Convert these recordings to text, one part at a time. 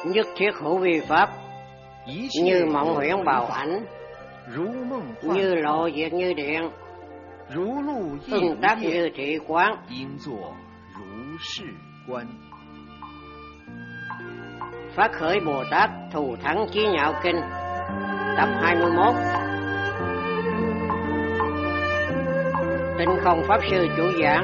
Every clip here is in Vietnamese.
nhất thiết hữu vi pháp, như mộng huyễn bào ảnh, như lộ diệt như điện, ưng tác như thị quán. Phát khởi Bồ Tát thù thắng chí nhạo kinh, tập 21. Tịnh Không Pháp Sư chủ giảng,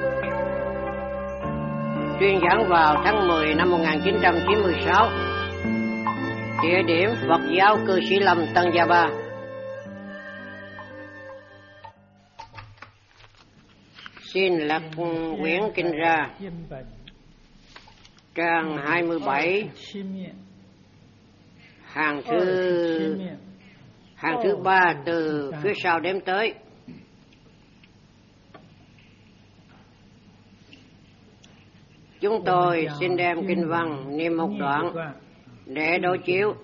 tuyên giảng vào tháng 10 năm 1996. Địa điểm Phật giáo Cư Sĩ Lâm, Tân Gia Ba. Xin lật quyển kinh ra, trang 27, hàng thứ 3 từ phía sau đếm tới. Chúng tôi xin đem kinh văn niệm một đoạn để đối chiếu.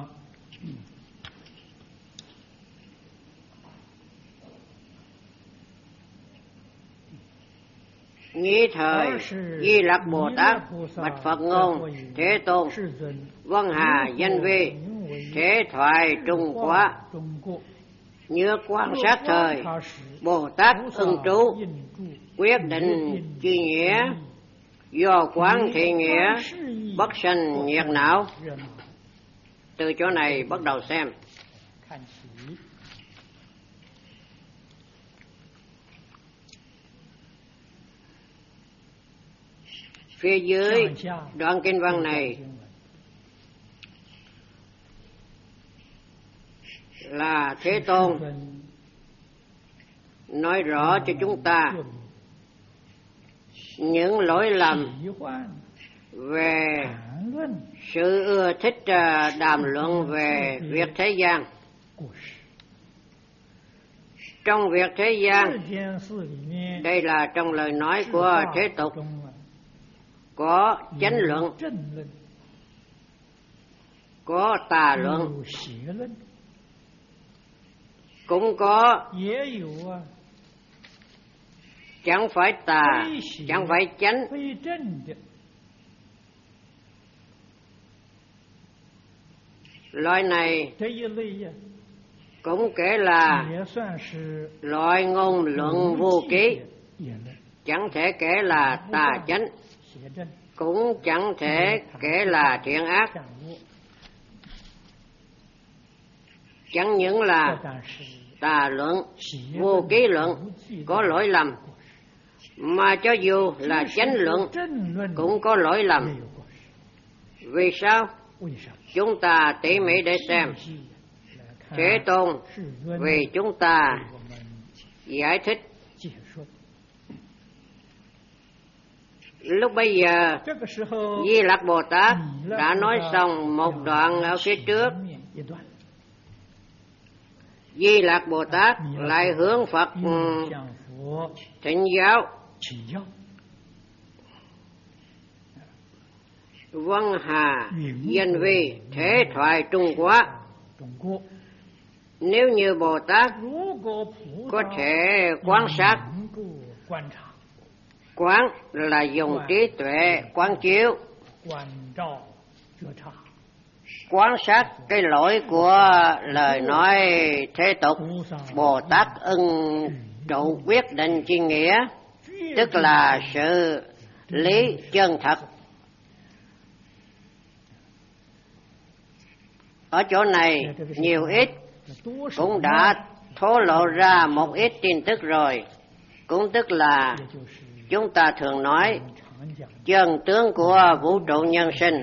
Nghĩ thời Di Lặc Bồ Tát bạch Phật ngôn: Thế Tôn, vân hà danh vi, thế thoại trung quá. Nhớ quan sát thời Bồ Tát ưng trú, quyết định chi nghĩa, do quán thị nghĩa, bất sanh nhiệt não. Từ chỗ này bắt đầu xem. Phía dưới đoạn kinh văn này là Thế Tôn nói rõ cho chúng ta những lỗi lầm về sự ưa thích đàm luận về việc thế gian. Trong việc thế gian, đây là trong lời nói của thế tục, có chánh luận, có tà luận, cũng có chẳng phải tà, chẳng phải chánh. Loại này cũng kể là loại ngôn luận vô ký, chẳng thể kể là tà chánh, cũng chẳng thể kể là thiện ác. Chẳng những là tà luận, vô ký luận có lỗi lầm, mà cho dù là chánh luận cũng có lỗi lầm. Vì sao? Chúng ta tỉ mỉ để xem. Thế Tôn vì chúng ta giải thích. Lúc bây giờ Di Lặc Bồ Tát đã nói xong một đoạn ở phía trước. Di Lặc Bồ Tát lại hướng Phật thỉnh giáo. Vân hà danh vi, thế thoại trung quá. Nếu như Bồ Tát có thể quan sát, quán là dùng trí tuệ quán chiếu, quan sát cái lỗi của lời nói thế tục. Bồ Tát ưng trụ quyết định chi nghĩa, tức là sự lý chân thật. Ở chỗ này nhiều ít cũng đã thổ lộ ra một ít tin tức rồi, cũng tức là chúng ta thường nói chân tướng của vũ trụ nhân sinh.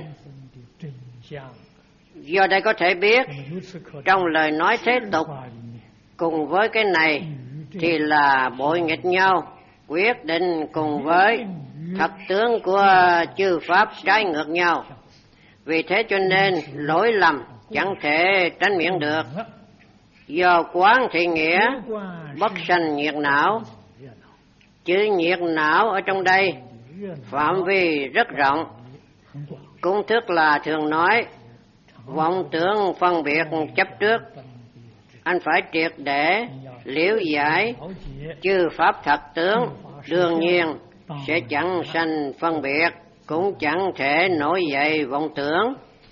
Do đây có thể biết, trong lời nói thế tục cùng với cái này thì là bội nghịch nhau, quyết định cùng với thật tướng của chư Pháp trái ngược nhau. Vì thế cho nên lỗi lầm chẳng thể tránh miễn được. Do quán thị nghĩa, bất sanh nhiệt não. Chữ nhiệt não ở trong đây phạm vi rất rộng, cũng tức là thường nói vọng tưởng phân biệt chấp trước. Anh phải triệt để liễu giải chư pháp thật tướng, đương nhiên sẽ chẳng sanh phân biệt, cũng chẳng thể nổi dậy vọng tưởng.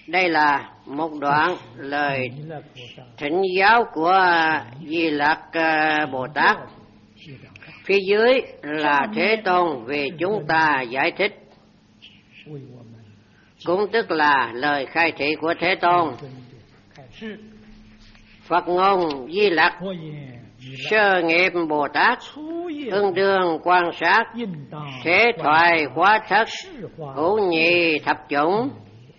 Đây là một đoạn lời thỉnh giáo của Di Lặc Bồ Tát. Phía dưới là Thế Tôn vì chúng ta giải thích, cũng tức là lời khai thị của Thế Tôn. Phật ngôn Di Lặc sơ nghiệp Bồ Tát ưng đương quan sát thế thoại quá thất hữu nhị thập chủng,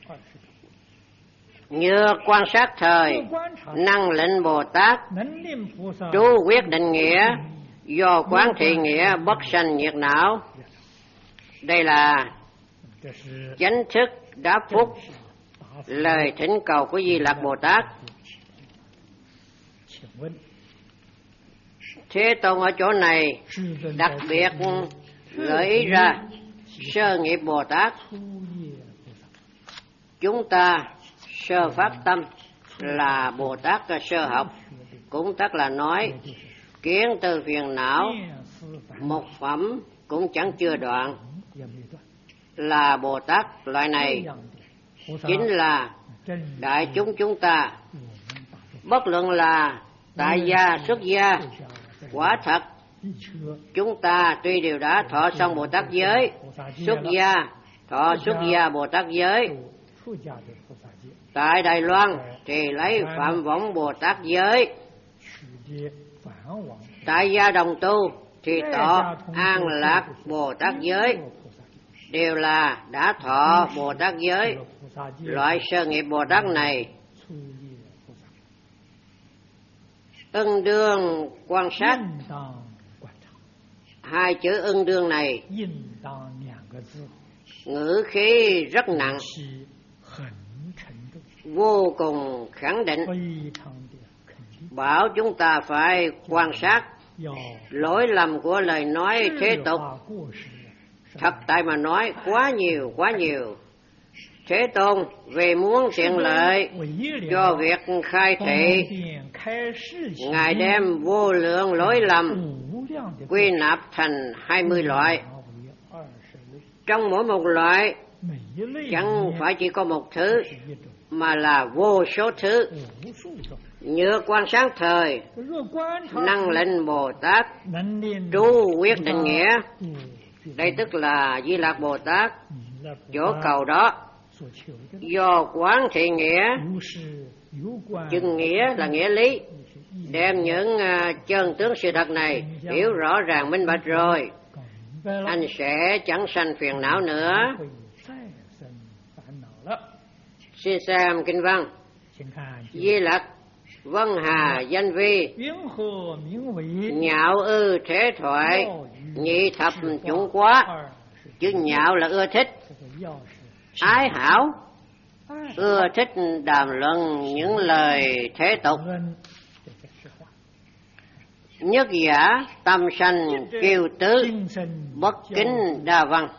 như quan sát thời năng lệnh Bồ Tát trú quyết định nghĩa do quán thị nghĩa bất sanh nhiệt não. Đây là chánh thức đáp phúc lời thỉnh cầu của Di Lặc Bồ Tát. Thế Tôn ở chỗ này đặc biệt gợi ý ra sơ nghiệp Bồ Tát. Chúng ta sơ phát tâm là Bồ Tát sơ học, cũng tức là nói kiến từ phiền não một phẩm cũng chẳng chưa đoạn, là Bồ Tát loại này chính là đại chúng ta. Bất luận là tại gia xuất gia, quả thật chúng ta tuy đều đã thọ xong Bồ Tát giới, xuất gia thọ xuất gia Bồ Tát giới. Tại Đài Loan thì lấy Phạm Võng Bồ Tát giới, tại gia đồng tu thì thọ An Lạc Bồ Tát giới, đều là đã thọ Bồ Tát giới. Loại sơ nghiệp Bồ Tát này ưng đương quan sát. Hai chữ ưng đương này ngữ khí rất nặng, vô cùng khẳng định, bảo chúng ta phải quan sát lỗi lầm của lời nói thế tục. Thật tại mà nói quá nhiều. Thế Tôn vì muốn tiện lợi cho việc khai thị, Ngài đem vô lượng lỗi lầm quy nạp thành 20 loại. Trong mỗi một loại chẳng phải chỉ có một thứ, mà là vô số thứ. Như quan sát thời năng lệnh Bồ Tát trú quyết định nghĩa, đây tức là Di Lặc Bồ Tát chỗ cầu đó do quán thị nghĩa, chừng nghĩa là nghĩa lý, đem những chân tướng sự thật này hiểu rõ ràng minh bạch rồi, anh sẽ chẳng sanh phiền não nữa. Xin xem kinh văn. Di Lặc vân hà danh vi, nhạo ư thế thoại nhị thập chủng quá. Chứ nhạo là ưa thích, ái hảo, ưa thích đàm luận những lời thế tục. Nhất giả tâm sanh kiêu tứ, bất kính đa văn.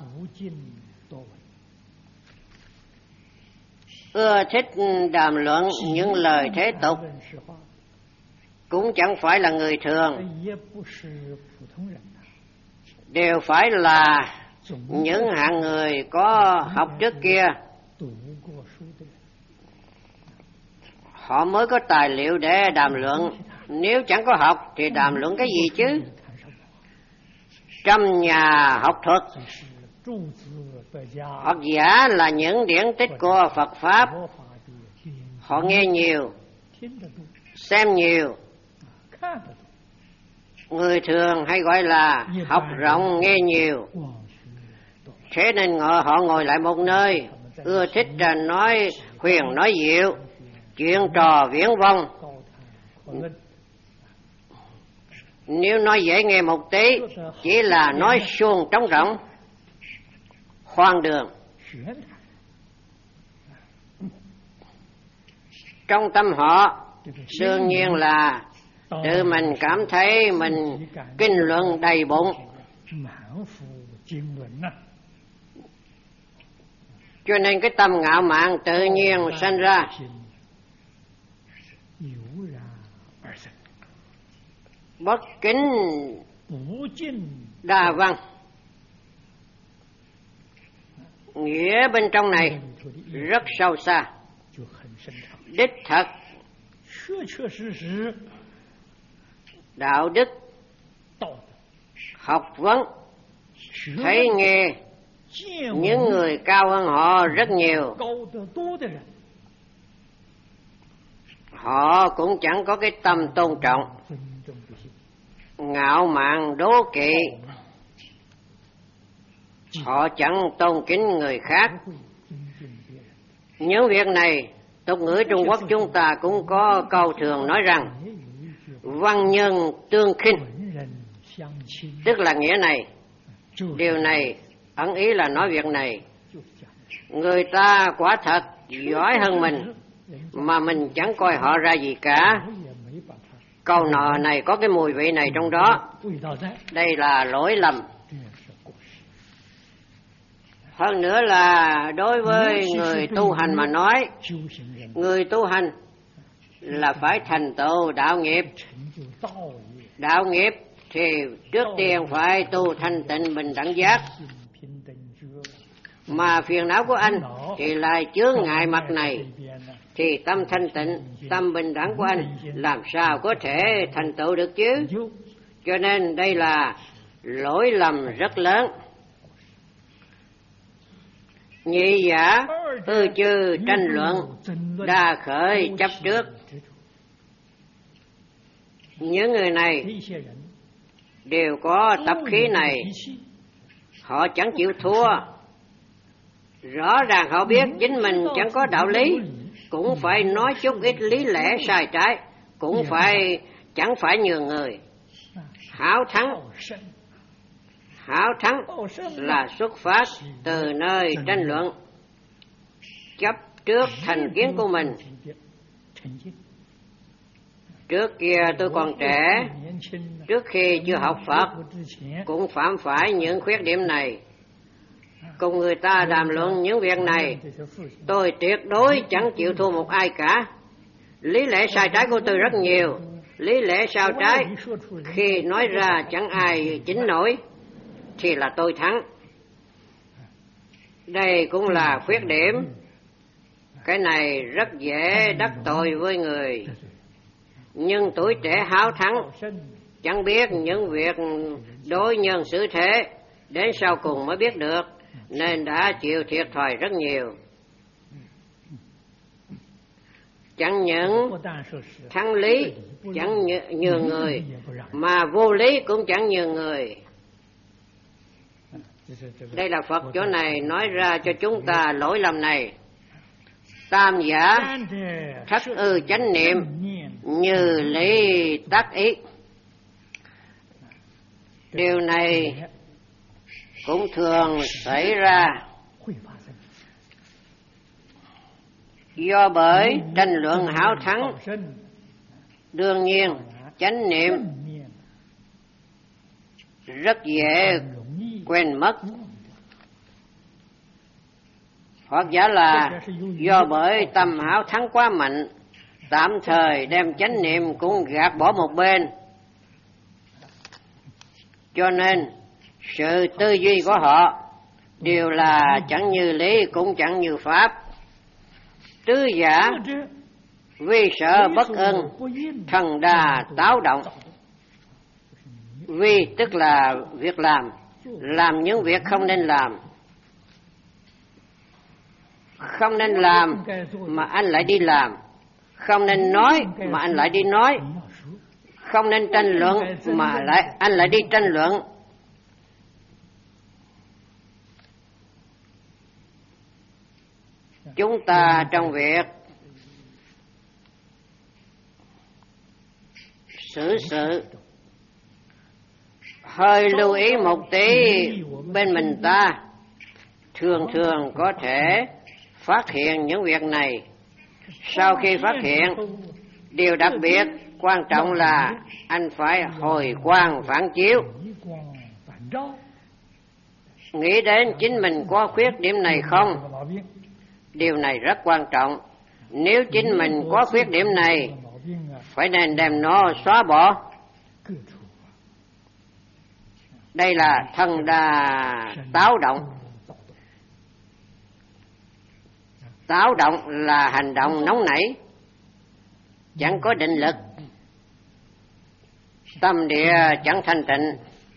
Ưa thích đàm luận những lời thế tục cũng chẳng phải là người thường, đều phải là những hạng người có học trước kia, họ mới có tài liệu để đàm luận. Nếu chẳng có học thì đàm luận cái gì chứ? Trong nhà học thuật, học giả là những điển tích của Phật Pháp, họ nghe nhiều, xem nhiều. Người thường hay gọi là học rộng nghe nhiều. Thế nên họ ngồi lại một nơi, ưa thích nói huyền nói diệu, chuyện trò viển vông. Nếu nói dễ nghe một tí, chỉ là nói suông trống rỗng, hoang đường. Trong tâm họ đương nhiên là tự mình cảm thấy mình kinh luận đầy bụng, cho nên cái tâm ngạo mạn tự nhiên sanh ra. Bất kính đa văn, nghĩa bên trong này rất sâu xa. đích thật đạo đức, học vấn, thấy nghe những người cao hơn họ rất nhiều, họ cũng chẳng có cái tâm tôn trọng, ngạo mạn đố kỵ, họ chẳng tôn kính người khác. Những việc này, tục ngữ Trung Quốc chúng ta cũng có câu thường nói rằng văn nhân tương khinh, tức là nghĩa này. Điều này ẩn ý là nói việc này, người ta quả thật giỏi hơn mình mà mình chẳng coi họ ra gì cả. Câu nọ này có cái mùi vị này trong đó. Đây là lỗi lầm. Hơn nữa là đối với người tu hành mà nói, người tu hành là phải thành tựu đạo nghiệp. Đạo nghiệp thì trước tiên phải tu thanh tịnh bình đẳng giác. Mà phiền não của anh thì là chướng ngại mặt này, thì tâm thanh tịnh, tâm bình đẳng của anh làm sao có thể thành tựu được chứ? Cho nên đây là lỗi lầm rất lớn. Nhị giả ư chư tranh luận, đa khởi chấp trước. Những người này đều có tập khí này, họ chẳng chịu thua. Rõ ràng họ biết chính mình chẳng có đạo lý, cũng phải nói chút ít lý lẽ sai trái, cũng chẳng phải nhường người. Hảo thắng là xuất phát từ nơi tranh luận, chấp trước thành kiến của mình. Trước kia tôi còn trẻ, trước khi chưa học Phật, cũng phạm phải những khuyết điểm này. Cùng người ta đàm luận những việc này, tôi tuyệt đối chẳng chịu thua một ai cả. Lý lẽ sai trái của tôi rất nhiều, lý lẽ sai trái khi nói ra chẳng ai chính nổi, thì là tôi thắng. Đây cũng là khuyết điểm. Cái này rất dễ đắc tội với người. Nhưng tuổi trẻ háo thắng, chẳng biết những việc đối nhân xử thế, đến sau cùng mới biết được, nên đã chịu thiệt thòi rất nhiều. Chẳng những thắng lý chẳng nhường người, mà vô lý cũng chẳng nhường người. Đây là Phật chỗ này nói ra cho chúng ta lỗi lầm này. Tam giả thất ư chánh niệm, như lý tác ý. Điều này cũng thường xảy ra do bởi tranh luận háo thắng. Đương nhiên chánh niệm rất dễ quên mất, hoặc giả là do bởi tâm háo thắng quá mạnh, tạm thời đem chánh niệm cũng gạt bỏ một bên. Cho nên sự tư duy của họ đều là chẳng như lý cũng chẳng như pháp. Tứ giả vì sợ bất ưng, thần đà táo động. Vì tức là việc làm những việc không nên làm. Không nên làm mà anh lại đi làm, không nên nói mà anh lại đi nói, không nên tranh luận mà anh lại đi tranh luận. Chúng ta trong việc xử sự hơi lưu ý một tí bên mình ta, thường có thể phát hiện những việc này. Sau khi phát hiện, điều đặc biệt quan trọng là anh phải hồi quang phản chiếu, nghĩ đến chính mình có khuyết điểm này không. Điều này rất quan trọng. Nếu chính mình có khuyết điểm này, phải nên đem nó xóa bỏ. Đây là thần đà táo động. Táo động là hành động nóng nảy, chẳng có định lực. Tâm địa chẳng thanh tịnh.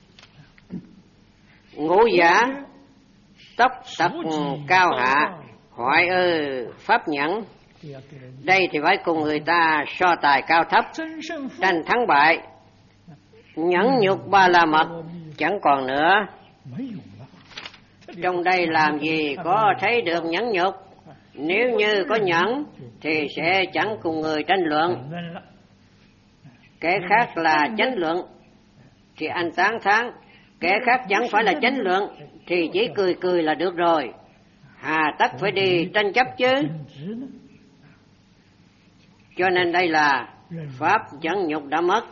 Ngũ giả tốc tật cao hạ, hoại pháp nhẫn. Đây thì phải cùng người ta so tài cao thấp, tranh thắng bại. Nhẫn nhục ba la mật chẳng còn nữa. Trong đây làm gì có thấy được nhẫn nhục. Nếu như có nhẫn thì sẽ chẳng cùng người tranh luận. Kẻ khác là chánh luận thì anh tán thán, kẻ khác chẳng phải là chánh luận thì chỉ cười cười là được rồi. Hà tất phải đi tranh chấp chứ. Cho nên đây là pháp nhẫn nhục đã mất.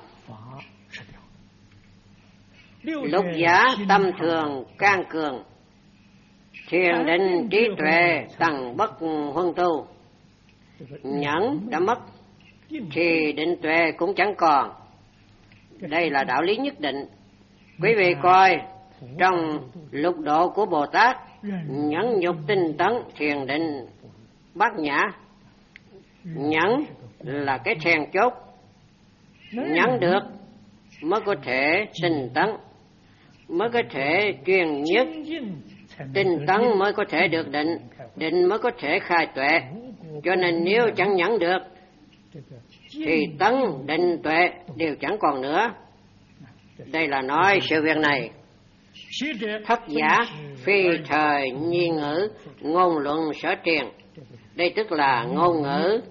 Lục giả tâm thường can cường, thiền định trí tuệ tầng bất huân tu. Nhẫn đã mất thì định tuệ cũng chẳng còn. Đây là đạo lý nhất định. Quý vị coi trong lục độ của Bồ Tát, nhẫn nhục tinh tấn thiền định bát nhã. Nhẫn là cái then chốt. Nhẫn được mới có thể tinh tấn, mới có thể chuyên nhất. Tinh tấn mới có thể được định, định mới có thể khai tuệ. Cho nên nếu chẳng nhẫn được thì tấn định tuệ đều chẳng còn nữa. Đây là nói sự việc này. Thất giả phi thời nhi ngữ, ngôn luận sở truyền. Đây tức là ngôn ngữ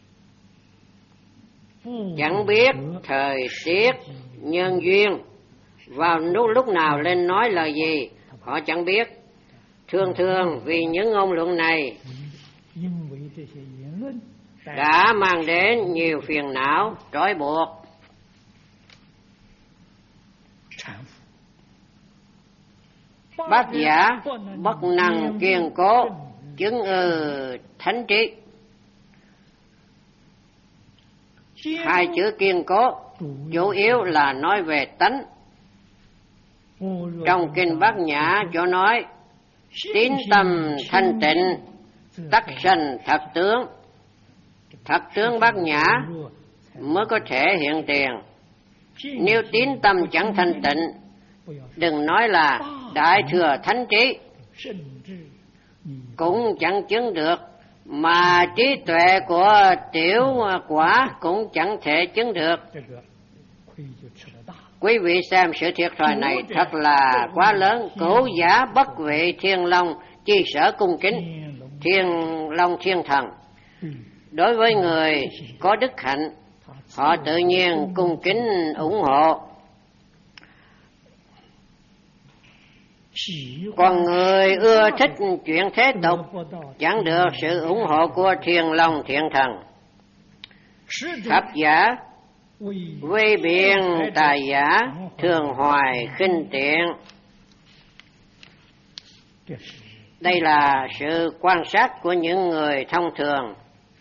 chẳng biết thời tiết nhân duyên, vào lúc nào lên nói lời gì họ chẳng biết. Thường thường vì những ngôn luận này đã mang đến nhiều phiền não trói buộc. Bát giả bất năng kiên cố, chứng thánh trí. Hai chữ kiên cố chủ yếu là nói về tánh. Trong kinh Bát Nhã cho nói tín tâm thanh tịnh tất sanh thật tướng. Thật tướng Bát Nhã mới có thể hiện tiền. Nếu tín tâm chẳng thanh tịnh, đừng nói là đại thừa thánh trí, cũng chẳng chứng được. Mà trí tuệ của tiểu quả cũng chẳng thể chứng được. Quý vị xem sự thiệt thòi này thật là quá lớn. Cửu giả bất vị thiên long, chi sở cung kính thiên long thiên thần. Đối với người có đức hạnh, họ tự nhiên cung kính ủng hộ. Còn người ưa thích chuyện thế tục chẳng được sự ủng hộ của thiên long thiện thần. Thập giả quy biện tài giả, thường hoài khinh tiện. Đây là sự quan sát của những người thông thường.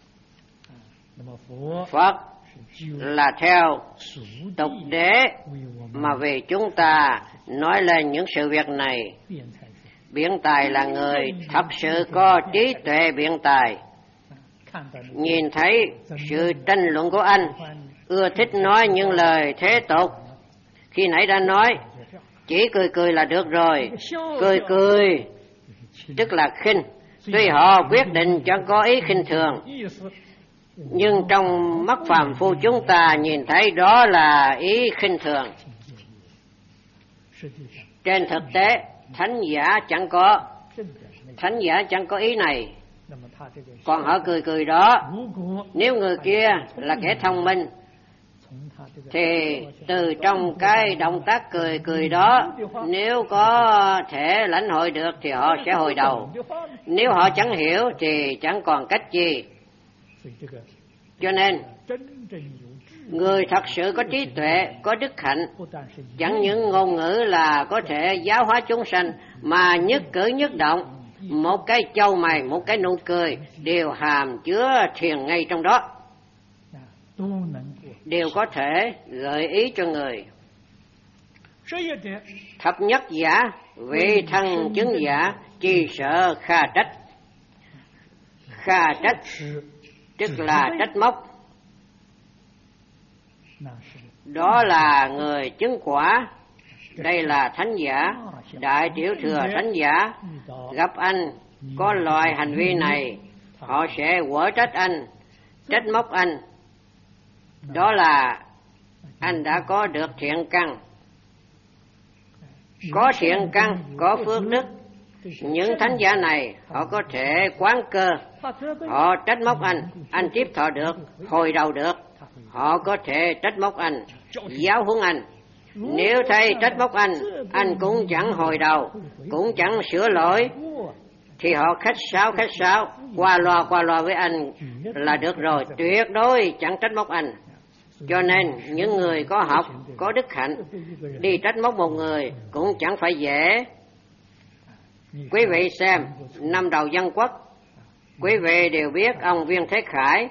Phật là theo tục đế mà vì chúng ta nói lên những sự việc này. Biện tài là người thật sự có trí tuệ biện tài. Nhìn thấy sự tranh luận của anh, ưa thích nói những lời thế tục. Khi nãy đã nói chỉ cười cười là được rồi. Cười cười tức là khinh. Tuy họ quyết định chẳng có ý khinh thường, nhưng trong mắt phàm phu chúng ta nhìn thấy đó là ý khinh thường. Trên thực tế thánh giả chẳng có ý này. Còn họ cười cười đó, nếu người kia là kẻ thông minh thì từ trong cái động tác cười cười đó, nếu có thể lãnh hội được thì họ sẽ hồi đầu. Nếu họ chẳng hiểu thì chẳng còn cách gì. Cho nên người thật sự có trí tuệ, có đức hạnh, chẳng những ngôn ngữ là có thể giáo hóa chúng sanh, mà nhất cử nhất động, một cái chau mày, một cái nụ cười đều hàm chứa thiền ngay trong đó, đều có thể gợi ý cho người. Thập nhất giả vị thân chứng giả, chi sợ kha trách. kha trách, tức là trách móc. Đó là người chứng quả. Đây là thánh giả, đại tiểu thừa thánh giả. Gặp anh có loại hành vi này, họ sẽ quở trách anh, trách móc anh. Đó là anh đã có được thiện căn. Có thiện căn, có phước đức. Những thánh giả này họ có thể quán cơ, họ trách móc anh tiếp thọ được, hồi đầu được. Họ có thể trách móc anh, giáo huấn anh. Nếu thầy trách móc anh cũng chẳng hồi đầu, cũng chẳng sửa lỗi, thì họ khách sáo, qua loa với anh là được rồi, tuyệt đối chẳng trách móc anh. Cho nên những người có học, có đức hạnh, đi trách móc một người cũng chẳng phải dễ. Quý vị xem, năm đầu Dân Quốc, quý vị đều biết ông Viên Thế Khải.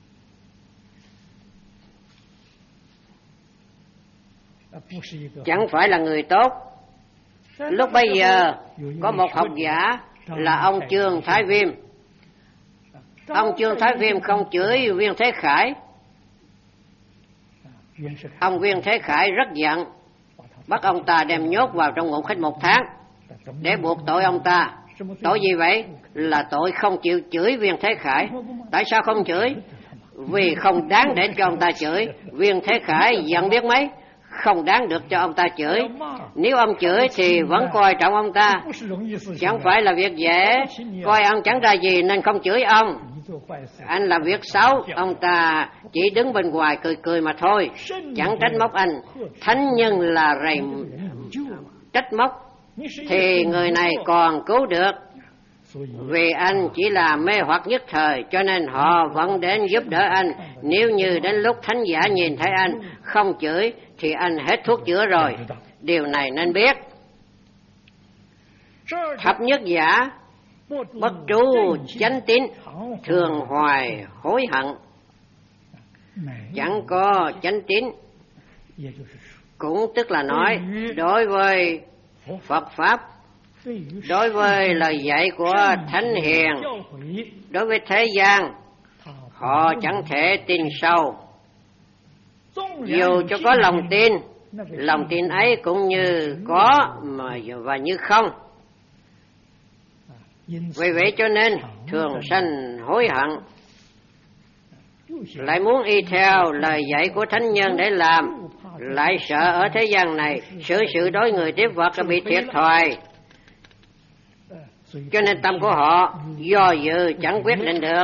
Chẳng phải là người tốt. Lúc bây giờ có một học giả là ông Trương Thái Viêm. Ông Trương Thái Viêm không chửi Viên Thế Khải. Ông Viên Thế Khải rất giận, bắt ông ta đem nhốt vào trong ngục khách 1 tháng để buộc tội ông ta. Tội gì vậy? Là tội không chịu chửi Viên Thế Khải. Tại sao không chửi? Vì không đáng để cho ông ta chửi. Viên Thế Khải giận biết mấy, không đáng được cho ông ta chửi. Nếu ông chửi thì vẫn coi trọng ông ta. Chẳng phải là việc dễ, coi ông chẳng ra gì nên không chửi ông. Anh làm việc xấu, ông ta chỉ đứng bên ngoài cười mà thôi, chẳng trách móc anh. Thánh nhân là rầy trách móc thì người này còn cứu được. Vì anh chỉ là mê hoặc nhất thời, cho nên họ vẫn đến giúp đỡ anh. Nếu như đến lúc thánh giả nhìn thấy anh không chửi thì anh hết thuốc chữa rồi. Điều này nên biết. Thập nhất giả bất tru chánh tín, thường hoài hối hận. Chẳng có chánh tín, cũng tức là nói đối với Phật Pháp, đối với lời dạy của Thánh Hiền, đối với thế gian, họ chẳng thể tin sâu. Dù cho có lòng tin ấy cũng như có và như không. Vì vậy cho nên thường sanh hối hận, lại muốn y theo lời dạy của thánh nhân để làm, lại sợ ở thế gian này sự đối người tiếp vật bị thiệt thòi. Cho nên tâm của họ do dự chẳng quyết định được.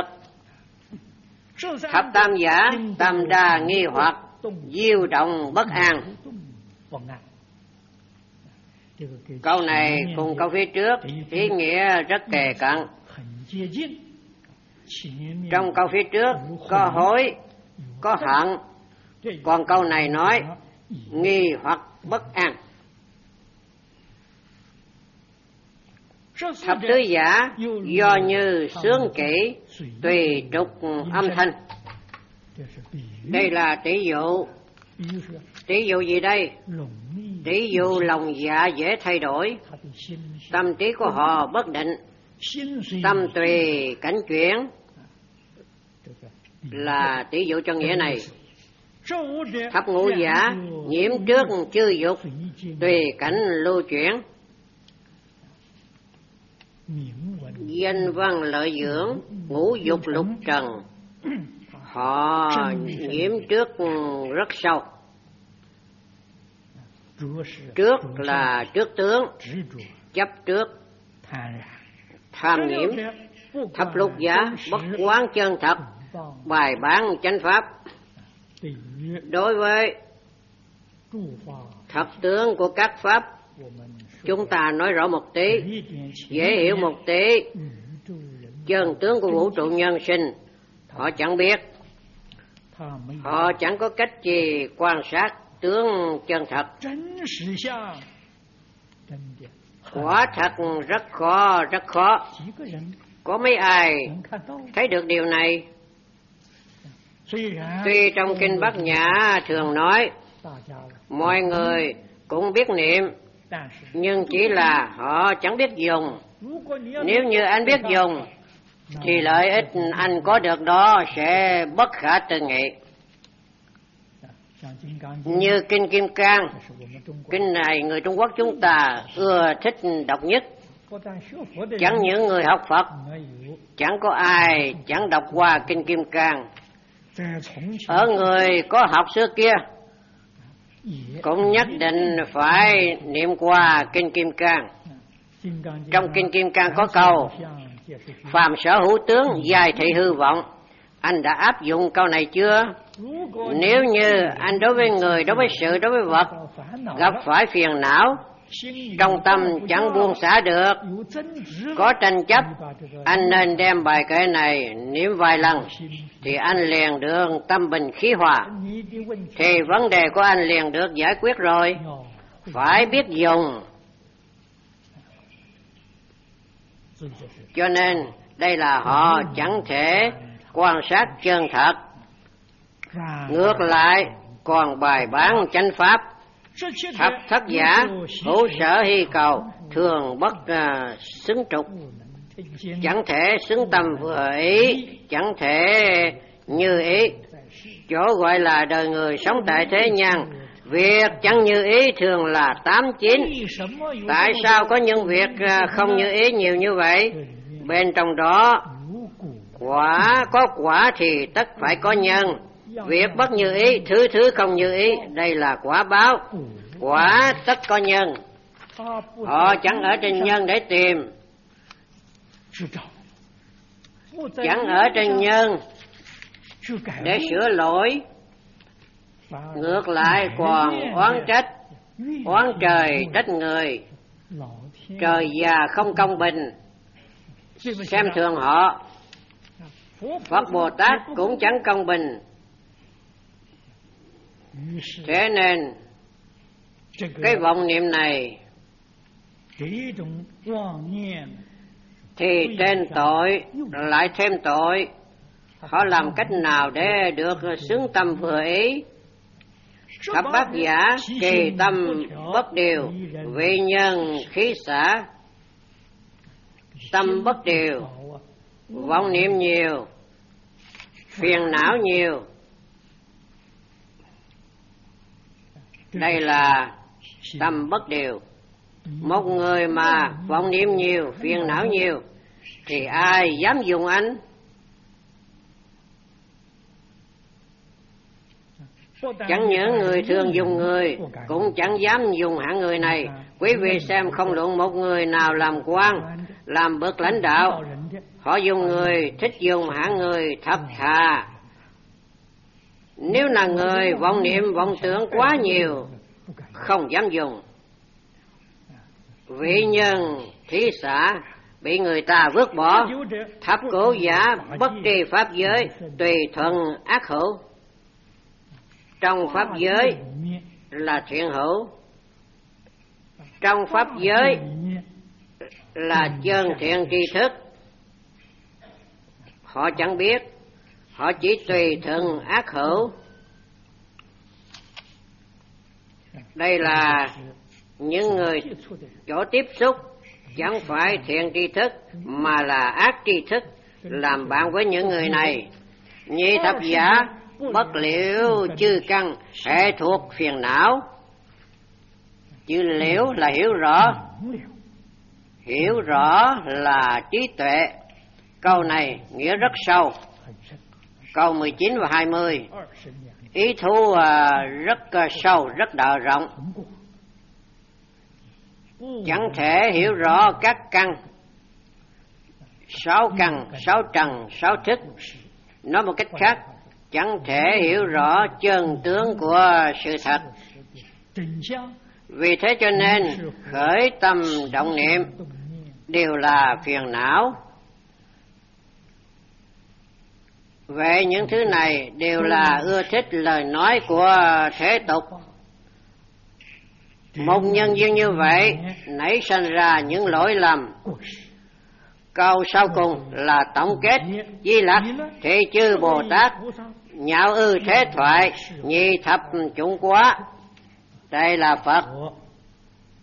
Thập tam giả tâm đa nghi hoặc, diêu động bất an. Câu này cùng câu phía trước ý nghĩa rất kề cận. Trong câu phía trước có hối, có hận, còn câu này nói nghi hoặc bất an. Thập tứ giả do như sướng kỹ, tùy trục âm thanh. Đây là tỷ dụ. Tỷ dụ gì đây? Tỷ dụ lòng dạ dễ thay đổi, tâm trí của họ bất định, tâm tùy cảnh chuyển, là tỷ dụ cho nghĩa này. Thập ngũ giả nhiễm trước chư dục, tùy cảnh lưu chuyển, danh văn lợi dưỡng, ngũ dục lục trần, họ nhiễm trước rất sâu. Trước là trước tướng, chấp trước, tham nhiễm. Thập lục giả bất quán chân thật, bài bản chánh pháp. Đối với thập tướng của các pháp, chúng ta nói rõ một tí, dễ hiểu một tí. Chân tướng của vũ trụ nhân sinh họ chẳng biết, họ chẳng có cách gì quan sát tướng chân thật. Quả thật rất khó. Có mấy ai thấy được điều này? Tuy trong kinh Bát Nhã thường nói mọi người cũng biết niệm, nhưng chỉ là họ chẳng biết dùng. Nếu như anh biết dùng thì lợi ích anh có được đó sẽ bất khả tư nghị. Như Kinh Kim Cang, kinh này người Trung Quốc chúng ta ưa thích đọc nhất. Chẳng những người học Phật, chẳng có ai chẳng đọc qua Kinh Kim Cang. Ở người có học xưa kia cũng nhất định phải niệm qua Kinh Kim Cang. Trong Kinh Kim Cang có câu: phàm sở hữu tướng, dài thị hư vọng. Anh đã áp dụng câu này chưa? Nếu như anh đối với người, đối với sự, đối với vật gặp phải phiền não, trong tâm chẳng buông xả được, có tranh chấp, anh nên đem bài kệ này niệm vài lần thì anh liền được tâm bình khí hòa, thì vấn đề của anh liền được giải quyết rồi. Phải biết dùng. Cho nên đây là họ chẳng thể quan sát chân thật, ngược lại còn bài bán chánh pháp. Thập thất giả hữu sở hy cầu, thường bất xứng trục, chẳng thể xứng tâm vừa ý, chẳng thể như ý. Chỗ gọi là đời người sống tại thế gian, việc chẳng như ý thường là 8-9. Tại sao có những việc không như ý nhiều như vậy? Bên trong đó quả có quả thì tất phải có nhân. Việc bất như ý, thứ không như ý, đây là quả báo. Quả tất có nhân. Họ chẳng ở trên nhân để tìm, chẳng ở trên nhân để sửa lỗi, ngược lại còn oán trách, oán trời trách người. Trời già không công bình, xem thường họ. Phật Bồ Tát cũng chẳng công bình. Thế nên cái vọng niệm này thì trên tội lại thêm tội. Họ làm cách nào để được xứng tâm vừa ý? Thập bát giả kỳ tâm bất điều, vị nhân khí xả. Tâm bất điều, vọng niệm nhiều, phiền não nhiều. Đây là tâm bất điều. Một người mà vọng niệm nhiều, phiền não nhiều thì ai dám dùng anh? Chẳng những người thường dùng người cũng chẳng dám dùng hạng người này. Quý vị xem, không luận một người nào làm quan, làm bậc lãnh đạo, họ dùng người thích dùng hạng người thật thà. Nếu là người vọng niệm vọng tưởng quá nhiều, không dám dùng. Vị nhân thí xã bị người ta vứt bỏ. Thập cổ giả bất trì pháp giới, tùy thuận ác hữu. Trong pháp giới là thiện hữu, trong pháp giới là chân thiện tri thức. Họ chẳng biết, họ chỉ tùy thuận ác hữu. Đây là những người chỗ tiếp xúc chẳng phải thiện tri thức mà là ác tri thức, làm bạn với những người này. Nhị thập giả bất liễu chư căn, hệ thuộc phiền não. Chữ liễu là hiểu rõ là trí tuệ. Câu này nghĩa rất sâu. Câu 19 và 20 ý thú rất sâu, rất đạo rộng. Chẳng thể hiểu rõ các căn, 6 căn, 6 trần, 6 thức. Nói một cách khác, chẳng thể hiểu rõ chân tướng của sự thật. Vì thế cho nên khởi tâm động niệm đều là phiền não. Vậy những thứ này đều là ưa thích lời nói của thế tục. Một nhân duyên như vậy nảy sinh ra những lỗi lầm. Câu sau cùng là tổng kết: Di Lặc thị chư Bồ Tát, nhạo ư thế thoại, nhị thập chủng quá. Đây là Phật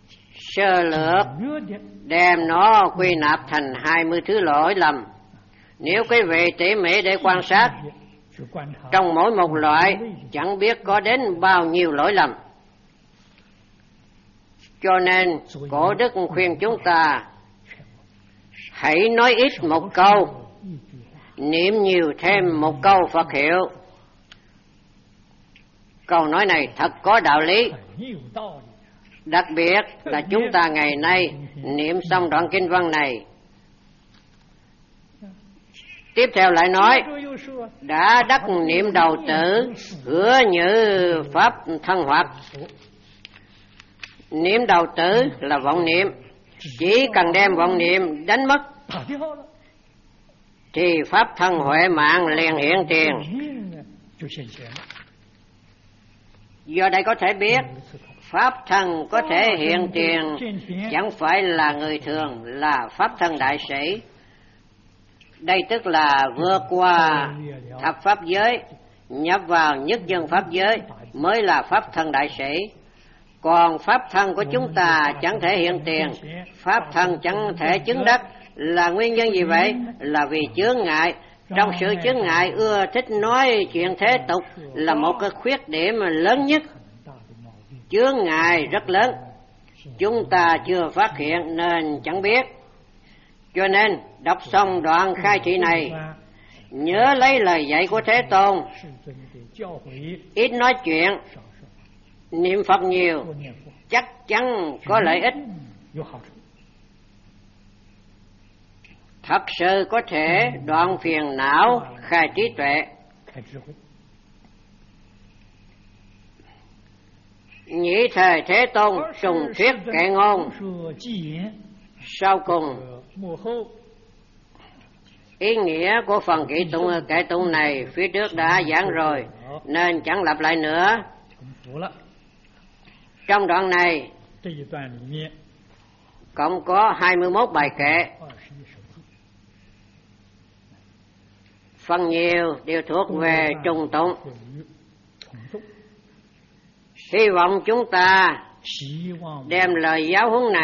sơ lược đem nó quy nạp thành 20 thứ lỗi lầm. Nếu quý vị tỉ mỉ để quan sát, trong mỗi một loại chẳng biết có đến bao nhiêu lỗi lầm. Cho nên Cổ Đức khuyên chúng ta hãy nói ít một câu, niệm nhiều thêm một câu Phật hiệu. Câu nói này thật có đạo lý. Đặc biệt là chúng ta ngày nay niệm xong đoạn kinh văn này, tiếp theo lại nói, đã đắc niệm đầu tử, hứa như pháp thân hoạt. Niệm đầu tử là vọng niệm, chỉ cần đem vọng niệm đánh mất thì pháp thân huệ mạng liền hiện tiền. Do đây có thể biết, pháp thân có thể hiện tiền chẳng phải là người thường, là pháp thân đại sĩ. Đây tức là vượt qua thập pháp giới, nhập vào nhất dân pháp giới mới là pháp thân đại sĩ. Còn pháp thân của chúng ta chẳng thể hiện tiền, pháp thân chẳng thể chứng đắc. Là nguyên nhân gì vậy? Là vì chướng ngại. Trong sự chướng ngại ưa thích nói chuyện thế tục là một cái khuyết điểm lớn nhất. Chướng ngại rất lớn, chúng ta chưa phát hiện nên chẳng biết. Cho nên đọc xong đoạn khai thị này, nhớ lấy lời dạy của Thế Tôn, ít nói chuyện, niệm Phật nhiều, chắc chắn có lợi ích. Thật sự có thể đoạn phiền não, khai trí tuệ. Nhị thời Thế Tôn trùng thuyết kệ ngôn, sau cùng ý nghĩa của phần kệ tụng này phía trước đã giảng rồi nên chẳng lặp lại nữa. Trong đoạn này cộng có 21 bài kệ, phần nhiều đều thuộc về trùng tụng. Hy vọng chúng ta đem lời giáo huấn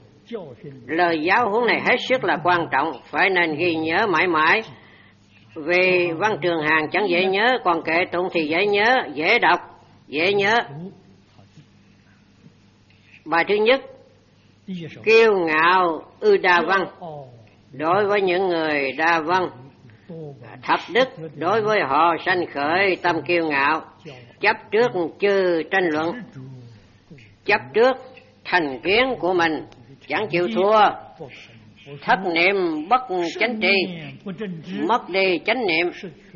này hết sức là quan trọng, phải nên ghi nhớ mãi mãi. Vì văn trường hàng chẳng dễ nhớ, còn kệ tụng thì dễ nhớ, dễ đọc, dễ nhớ. Bài thứ nhất, kiêu ngạo ư đa văn. Đối với những người đa văn, thập đức đối với họ sanh khởi tâm kiêu ngạo, chấp trước chư tranh luận, chấp trước thành kiến của mình, chẳng chịu thua, thất niệm bất chánh tri, mất đi chánh niệm,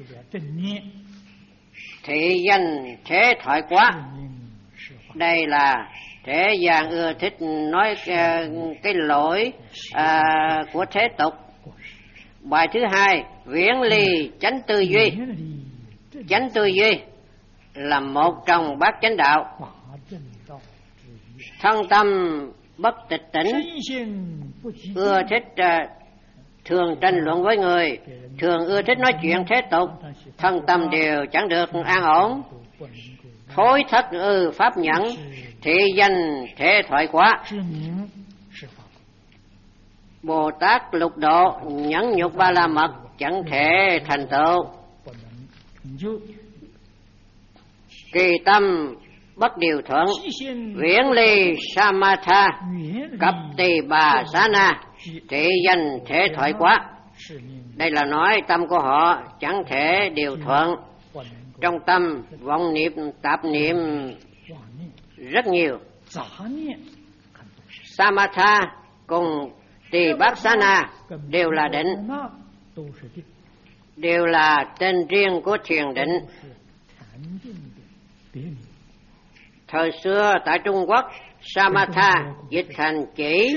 thị danh thế thoại quá. Đây là thế gian ưa thích nói cái lỗi của thế tục. Bài thứ hai, viễn ly chánh tư duy. Chánh tư duy là một trong bát chánh đạo. Thân tâm bất tịch tỉnh, ưa thích thường tranh luận với người, thường ưa thích nói chuyện thế tục, thân tâm đều chẳng được an ổn. Thối thất pháp nhẫn, thị danh thế thoại quá. Bồ Tát lục độ nhẫn nhục ba la mật chẳng thể thành tựu. Kỳ tâm bất điều thuận, viễn ly samatha, cập tỳ bà xá na, thị danh thế thoại quá. Đây là nói tâm của họ chẳng thể điều thuận. Trong tâm vọng niệm tạp niệm rất nhiều. Samatha cùng tỳ bát xá na đều là định, đều là tên riêng của thiền định. Thời xưa tại Trung Quốc, Samatha dịch thành chỉ,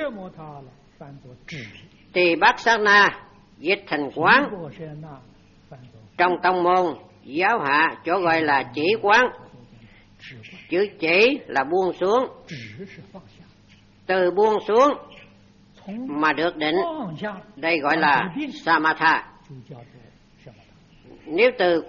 tỳ bát xá na dịch thành quán. Trong tông môn giáo hạ chỗ gọi là chỉ quán. Chữ chỉ là buông xuống, từ buông xuống mà được định, đây gọi là Samatha. Nếu từ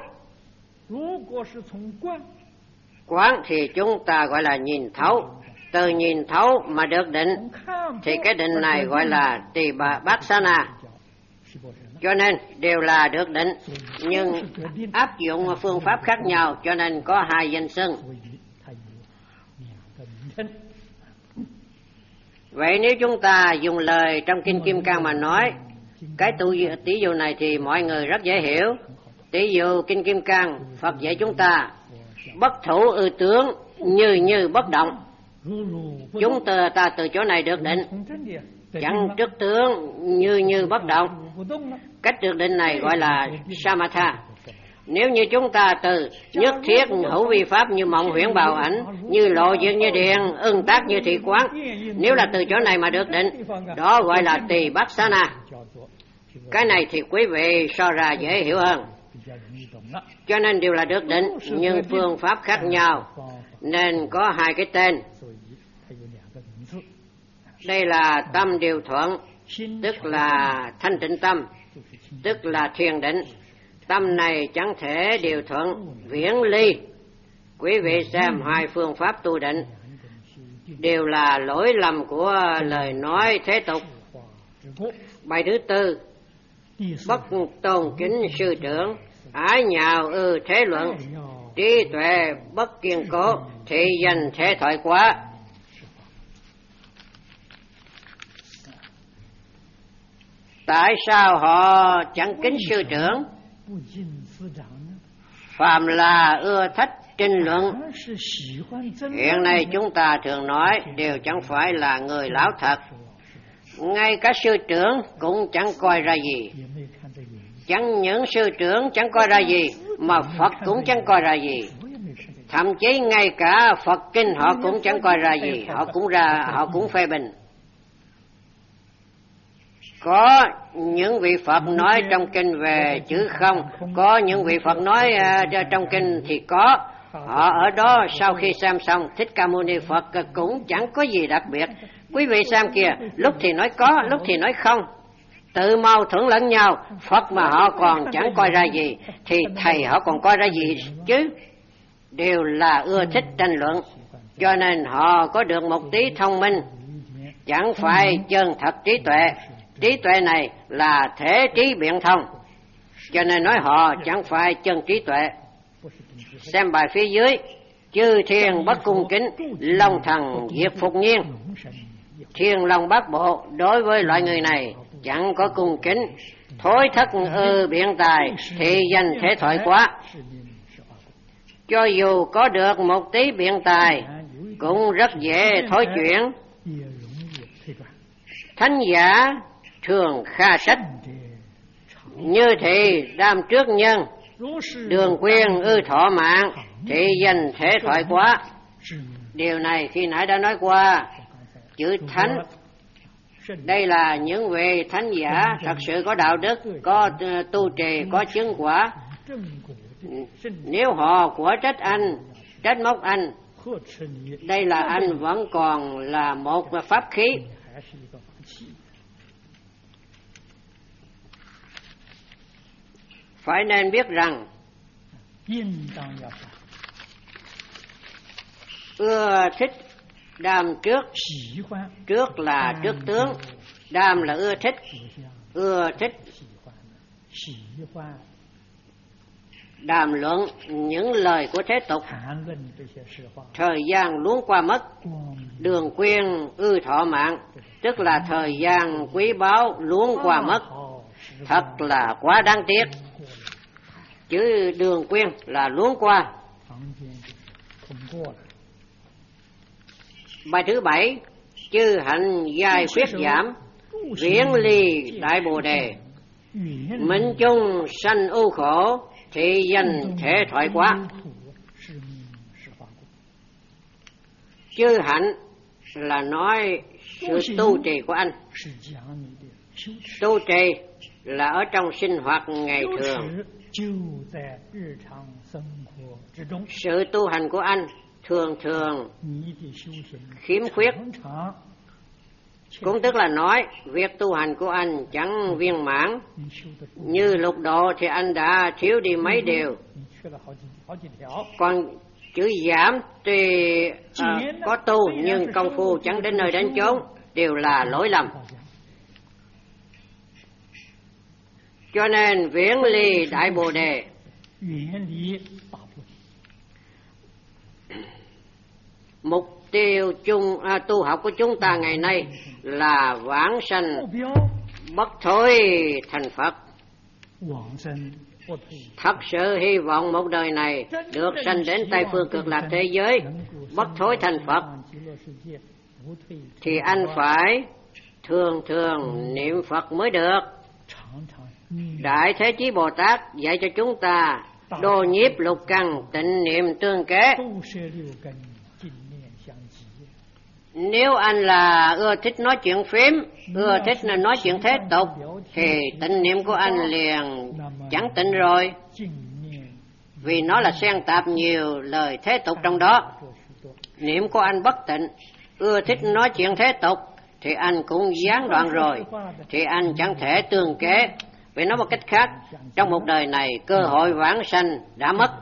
quán thì chúng ta gọi là nhìn thấu, từ nhìn thấu mà được định thì cái định này gọi là tỳ bát xá na. cho nên đều là được định, nhưng áp dụng phương pháp khác nhau, cho nên có hai danh xưng. Vậy nếu chúng ta dùng lời trong Kinh Kim Cang mà nói, cái tỷ dụ này thì mọi người rất dễ hiểu. Tỷ dụ Kinh Kim Cang, Phật dạy chúng ta bất thủ ư tướng, như bất động. Chúng ta từ chỗ này được định, chẳng trước tướng, như bất động. Cách được định này gọi là Samatha. Nếu như chúng ta từ nhất thiết hữu vi pháp như mộng huyễn bào ảnh, như lộ diện như điện, ưng tác như thị quán, nếu là từ chỗ này mà được định, đó gọi là tỳ bát sa na. Cái này thì quý vị so ra dễ hiểu hơn. Cho nên đều là được định, nhưng phương pháp khác nhau, nên có hai cái tên. Đây là tâm điều thuận, tức là thanh tịnh tâm, tức là thiền định. Tâm này chẳng thể điều thuận, viễn ly. Quý vị xem hai phương pháp tu định đều là lỗi lầm của lời nói thế tục. Bài thứ tư, bất tôn kính sư trưởng, ái nhạo ư thế luận, trí tuệ bất kiên cố, thị danh thế thoại quá. Tại sao họ chẳng kính sư trưởng? Phàm là ưa thích tranh luận. Hiện nay chúng ta thường nói đều chẳng phải là người lão thật. Ngay cả sư trưởng cũng chẳng coi ra gì. Chẳng những sư trưởng chẳng coi ra gì, mà Phật cũng chẳng coi ra gì. Thậm chí ngay cả Phật kinh họ cũng chẳng coi ra gì, họ cũng phê bình. Có những vị Phật nói trong kinh về chữ không, có những vị Phật nói trong kinh thì có. Họ ở đó sau khi xem xong, Thích Ca Mâu Ni Phật cũng chẳng có gì đặc biệt. Quý vị xem kìa, lúc thì nói có, lúc thì nói không, tự mâu thuẫn lẫn nhau. Phật mà họ còn chẳng coi ra gì, thì thầy họ còn coi ra gì chứ? Đều là ưa thích tranh luận, cho nên họ có được một tí thông minh, chẳng phải chân thật trí tuệ. Trí tuệ này là thể trí biện thông, cho nên nói họ chẳng phải chân trí tuệ. Xem bài phía dưới, chư thiên bất cung kính, long thần diệt phục nhiên. Thiên long bát bộ đối với loại người này chẳng có cung kính, thối thất ư biện tài, thị danh thế thoại quá. Cho dù có được một tí biện tài cũng rất dễ thối chuyển. Thánh giả thường kha sách, như thị đam trước nhân, đường quyền ư thọ mạng, thị danh thế thoại quá. Điều này khi nãy đã nói qua. Chữ thánh, đây là những vị thánh giả thật sự có đạo đức, có tu trì, có chứng quả. Nếu họ của trách anh, trách móc anh, đây là anh vẫn còn là một pháp khí. Phải nên biết rằng ưa thích đam trước là trước tướng, đam là ưa thích đàm luận những lời của thế tục. Thời gian luống qua mất, đường quyên ư thọ mạng, tức là thời gian quý báu luống qua mất, thật là quá đáng tiếc. Chữ đường quyên là luống qua. Bài thứ bảy, chư hạnh giai khuyết giảm, viễn ly đại bồ đề, mệnh chung sanh ưu khổ, thị danh thể thoại quá. Chư hạnh là nói sự tu trì của anh. Tu trì là ở trong sinh hoạt ngày thường. Sự tu hành của anh thường khiếm khuyết, cũng tức là nói việc tu hành của anh chẳng viên mãn. Như lục độ thì anh đã thiếu đi mấy điều. Còn chữ giảm tuy có tu nhưng công phu chẳng đến nơi đến chốn, đều là lỗi lầm. Cho nên viễn ly Đại Bồ Đề. Mục tiêu tu học của chúng ta ngày nay là vãng sanh bất thối thành Phật. Thật sự hy vọng một đời này được sanh đến Tây Phương Cực Lạc thế giới bất thối thành Phật, thì anh phải thường thường niệm Phật mới được. Đại Thế Chí Bồ Tát dạy cho chúng ta đô nhiếp lục căn, tịnh niệm tương kế. Nếu anh là ưa thích nói chuyện phím, ưa thích là nói chuyện thế tục, thì tịnh niệm của anh liền chẳng tịnh rồi, vì nó là xen tạp nhiều lời thế tục trong đó. Niệm của anh bất tịnh, ưa thích nói chuyện thế tục, thì anh cũng gián đoạn rồi, thì anh chẳng thể tương kế. Vì nói một cách khác, trong một đời này cơ hội vãng sanh đã mất,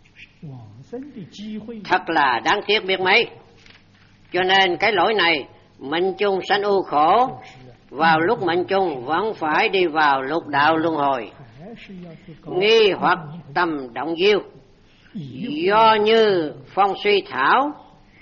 thật là đáng tiếc biết mấy. Cho nên cái lỗi này, mệnh chung sanh ưu khổ, vào lúc mệnh chung vẫn phải đi vào lục đạo luân hồi. Nghi hoặc tâm động diêu, do như phong suy thảo,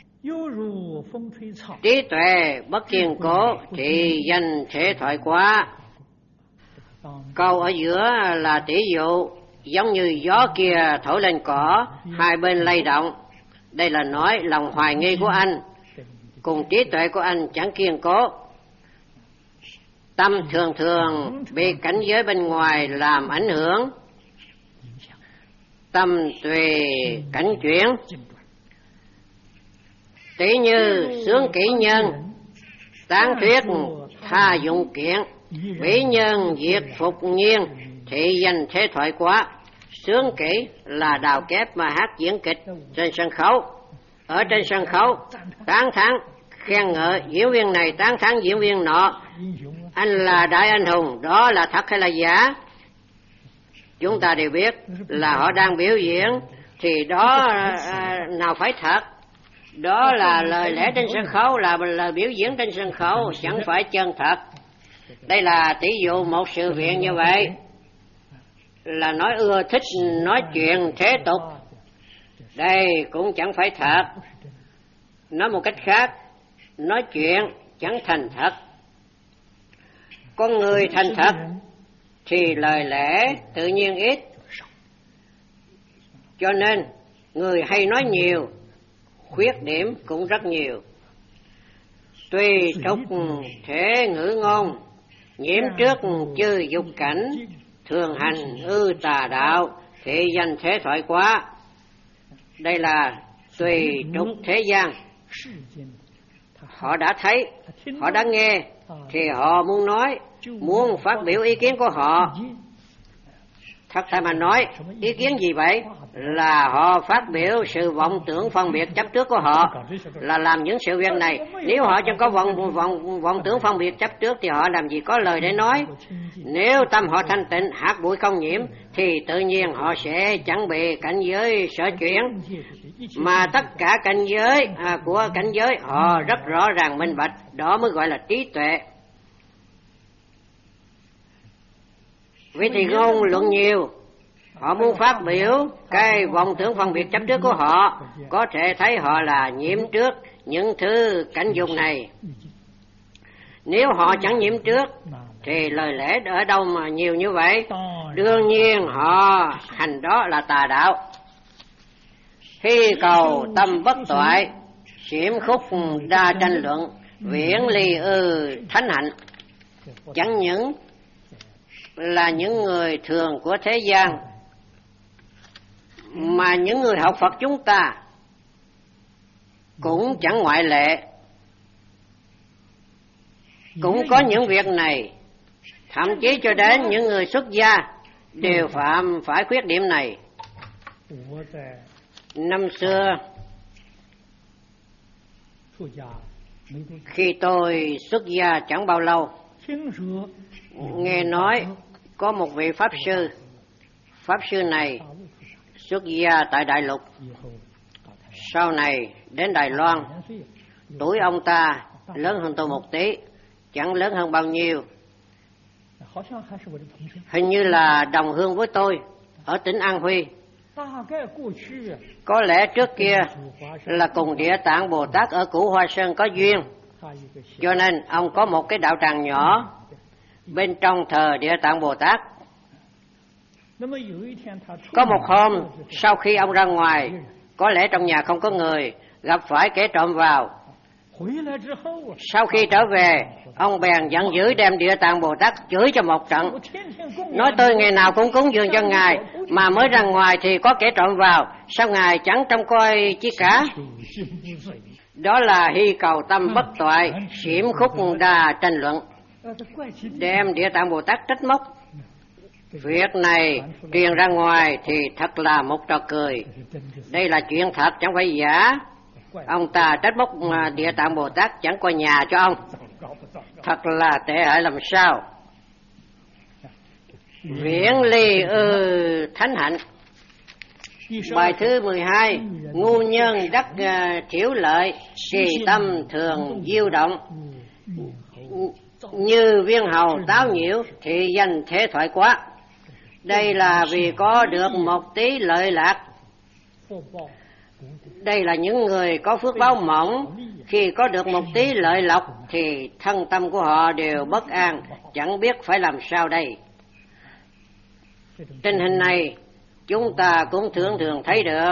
trí tuệ bất kiên cố, thì danh thể thoại quá. Câu ở giữa là tỷ dụ, giống như gió kia thổi lên cỏ, hai bên lay động. Đây là nói lòng hoài nghi của anh cùng trí tuệ của anh chẳng kiên cố. Tâm thường thường bị cảnh giới bên ngoài làm ảnh hưởng, tâm tùy cảnh chuyển. Tỷ như sướng kỹ nhân, tán thuyết tha dụng kiện, bỉ nhân diệt phục nhiên, thị danh thế thoại quá. Sướng kỹ là đào kép mà hát diễn kịch trên sân khấu. Ở trên sân khấu tán thán khen ngợi diễn viên này, tán thán diễn viên nọ, anh là đại anh hùng, đó là thật hay là giả? Chúng ta đều biết là họ đang biểu diễn, thì đó nào phải thật. Đó là lời lẽ trên sân khấu, là lời biểu diễn trên sân khấu, chẳng phải chân thật. Đây là tỷ dụ một sự việc như vậy, là nói ưa thích nói chuyện thế tục. Đây cũng chẳng phải thật. Nói một cách khác, nói chuyện chẳng thành thật. Con người thành thật thì lời lẽ tự nhiên ít, cho nên người hay nói nhiều, khuyết điểm cũng rất nhiều. Tuy trúc thể ngữ ngôn, nhiễm trước chư dục cảnh, thường hành ư tà đạo, thị danh thế thoại quá. Đây là tùy trúc thế gian. Họ đã thấy, họ đã nghe, thì họ muốn nói, muốn phát biểu ý kiến của họ. Thật ra mà nói, ý kiến gì vậy? Là họ phát biểu sự vọng tưởng phân biệt chấp trước của họ, là làm những sự việc này. Nếu họ chẳng có vọng tưởng phân biệt chấp trước thì họ làm gì có lời để nói. Nếu tâm họ thanh tịnh, hạt bụi không nhiễm, thì tự nhiên họ sẽ chẳng bị cảnh giới sở chuyển. Mà tất cả cảnh giới của cảnh giới họ rất rõ ràng minh bạch, đó mới gọi là trí tuệ. Vì thì ngôn luận nhiều, họ muốn phát biểu cái vọng tưởng phân biệt chấp trước của họ, có thể thấy họ là nhiễm trước những thứ cảnh dục này. Nếu họ chẳng nhiễm trước thì lời lẽ ở đâu mà nhiều như vậy? Đương nhiên họ hành đó là tà đạo. Khi cầu tâm bất toại, xiểm khúc đa tranh luận, viễn ly thánh hạnh. Chẳng những là những người thường của thế gian, mà những người học Phật chúng ta cũng chẳng ngoại lệ, cũng có những việc này. Thậm chí cho đến những người xuất gia đều phạm phải khuyết điểm này. Năm xưa, khi tôi xuất gia chẳng bao lâu, nghe nói có một vị Pháp sư. Pháp sư này xuất gia tại Đại Lục, sau này đến Đài Loan. Tuổi ông ta lớn hơn tôi một tí, chẳng lớn hơn bao nhiêu. hình như là đồng hương với tôi ở tỉnh An Huy. Có lẽ trước kia là cùng Địa Tạng Bồ Tát ở Củ Hoa Sơn có duyên, cho nên ông có một cái đạo tràng nhỏ bên trong thờ Địa Tạng Bồ Tát. Có một hôm sau khi ông ra ngoài, có lẽ trong nhà không có người, gặp phải kẻ trộm vào. Sau khi trở về, ông bèn giận dữ đem Địa Tạng Bồ Tát chửi cho một trận, nói tôi ngày nào cũng cúng dường cho ngài, mà mới ra ngoài thì có kẻ trộm vào, sao ngài chẳng trông coi chi cả. Đó là hy cầu tâm bất toại, xiểm khúc đa tranh luận, đem Địa Tạng Bồ Tát trách móc. Việc này truyền ra ngoài thì thật là một trò cười. Đây là chuyện thật chẳng phải giả. Ông ta trách móc Địa Tạng Bồ Tát chẳng coi nhà cho ông, thật là tệ hại làm sao. Viễn ly thánh hạnh. Bài thứ 12. Ngu nhân đắc thiểu lợi, kỳ tâm thường diêu động. Như viên hầu táo nhiễu, thì danh thế thoại quá. Đây là vì có được một tí lợi lạc. Đây là những người có phước báo mỏng, khi có được một tí lợi lộc thì thân tâm của họ đều bất an, chẳng biết phải làm sao đây. Tình hình này chúng ta cũng thường thấy được,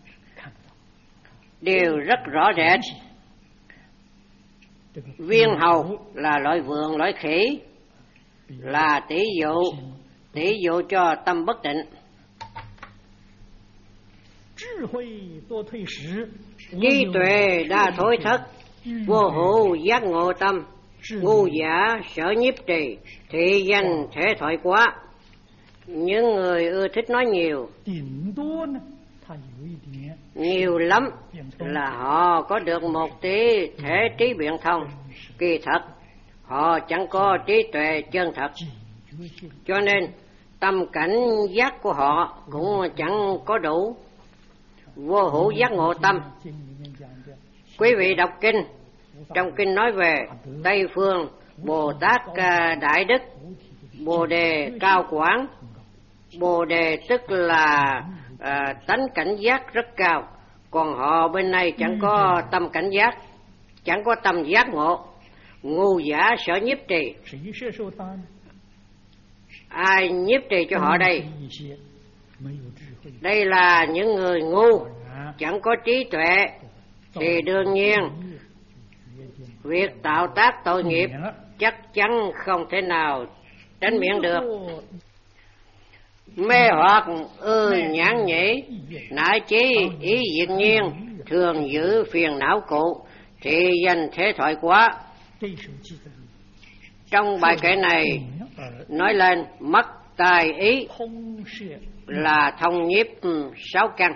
đều rất rõ rệt. Viên hầu là loại vượn, loại khỉ, là tỷ dụ cho tâm bất định. Trí tuệ đa thối thất, vô hữu giác ngộ tâm. Ngu giả sở nhiếp trì, thị danh thể thoại quá. Những người ưa thích nói nhiều lắm là họ có được một tí thể trí biện thông, kỳ thật họ chẳng có trí tuệ chân thật, cho nên tâm cảnh giác của họ cũng chẳng có đủ. Vô hữu giác ngộ tâm. Quý vị đọc kinh, trong kinh nói về Tây Phương Bồ Tát Đại Đức, Bồ Đề cao quảng. Bồ Đề tức là tánh cảnh giác rất cao, còn họ bên này chẳng có tâm cảnh giác, chẳng có tâm giác ngộ. Ngu giả sở nhiếp trì. Ai nhiếp trì cho họ đây? Đây là những người ngu, chẳng có trí tuệ, thì đương nhiên việc tạo tác tội nghiệp chắc chắn không thể nào tránh miễn được. Mê hoặc nhãn nhĩ, nại chí ý diệt nhiên, thường giữ phiền não cụ, thì danh thế thoại quá. Trong bài kệ này nói lên mắt tai ý là thông nhiếp 6 căn.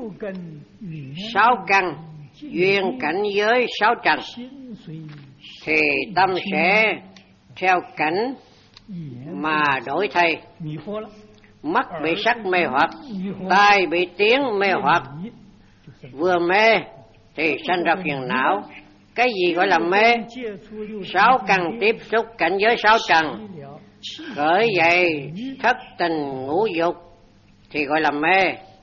6 căn duyên cảnh giới 6 trần, thì tâm sẽ theo cảnh mà đổi thay. Mắt bị sắc mê hoặc, tai bị tiếng mê hoặc. Vừa mê thì sanh ra phiền não. Cái gì gọi là mê? 6 căn tiếp xúc cảnh giới 6 trần, khởi dậy thất tình ngũ dục thì gọi là mê.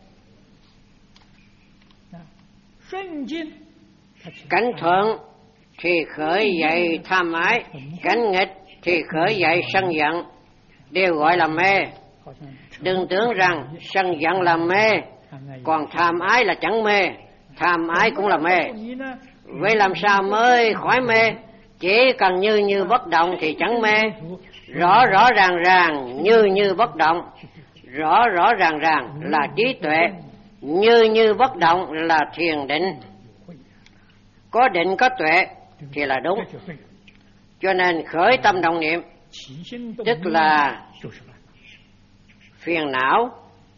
Cảnh thuận thì khởi dậy tham ái, cảnh nghịch thì khởi dậy sân giận, đều gọi là mê. Đừng tưởng rằng sân giận là mê, còn tham ái là chẳng mê. Tham ái cũng là mê. Vậy làm sao mới khỏi mê? Chỉ cần như bất động thì chẳng mê. Rõ ràng như bất động, rõ ràng là trí tuệ. Như bất động là thiền định. Có định có tuệ thì là đúng. Cho nên khởi tâm động niệm tức là phiền não.